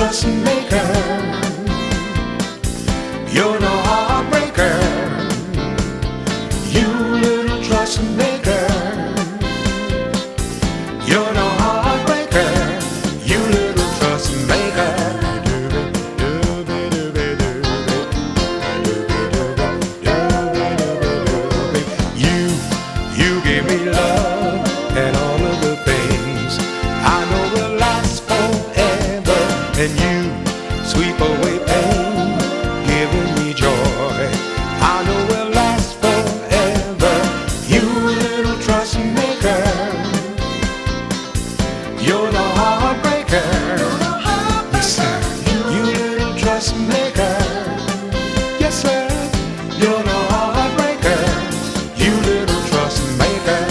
trust maker. You're no heartbreaker. You little trust maker. You're no heartbreaker. You little trust maker. You give me love and all of the things I know will last forever. And you sweep away pain, giving me joy. I know will last forever. You little trust maker. You're the heartbreaker. Yes, sir. You little trust maker. Yes, sir. You're the heartbreaker. You little trust maker.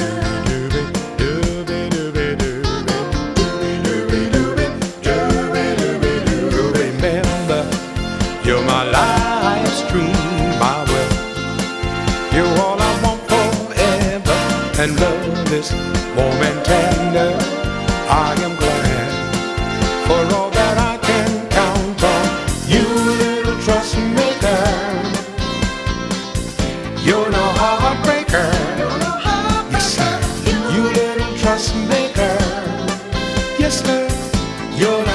Remember, you're my life's dream, my will. You're all I want forever, and love is warm and tender. I am glad for all that I can count on. You little trust maker. You're no heartbreaker. Yes, sir. You little trust maker. Yes, sir. You're